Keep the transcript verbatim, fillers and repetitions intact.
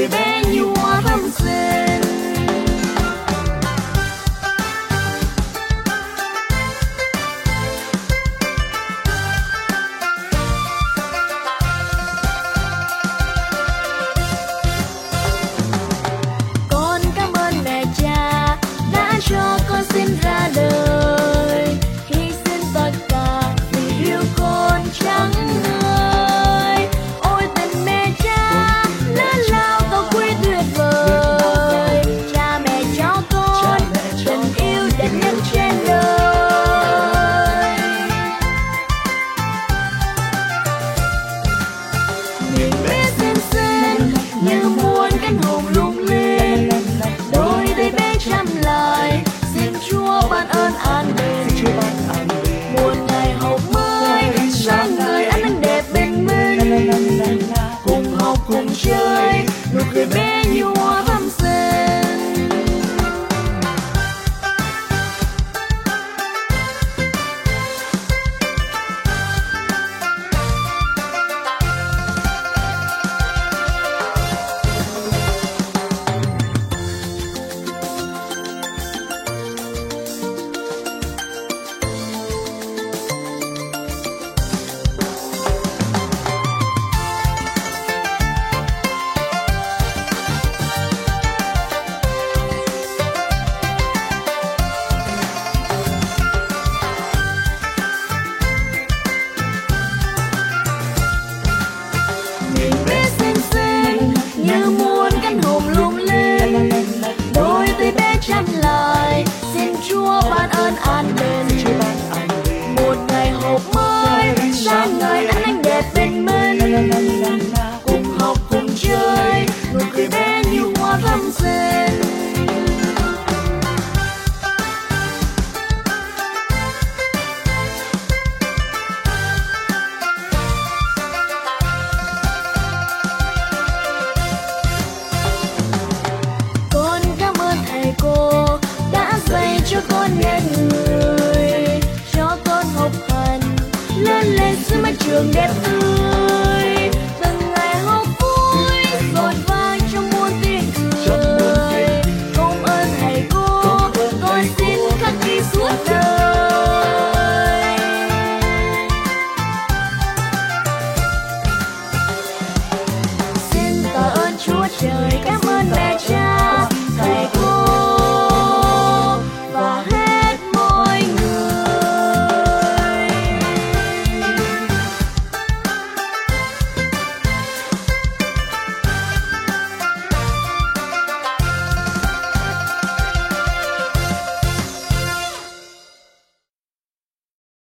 cười bé như hoa thắm xinh. Con cảm ơn mẹ cha đã cho con sinh ra đời, hy sinh tất cả vì yêu con chẳng ngơi. Ôi tình mẹ cha lớn lao cao quý tuyệt vời, cha mẹ cho con tình yêu đẹp nhất trên đời. Nhìn bé xinh xinh như muôn cánh hồng lung linh, đôi tay bé chăm lại xin Chúa ban ơn an bình. Muôn ngày hồng mới sáng ngời ánh nắng đẹp bình minh, cùng học cùng chơi nụ cười bé như hoa thắm xinh. Nhìn bé xinh xinh như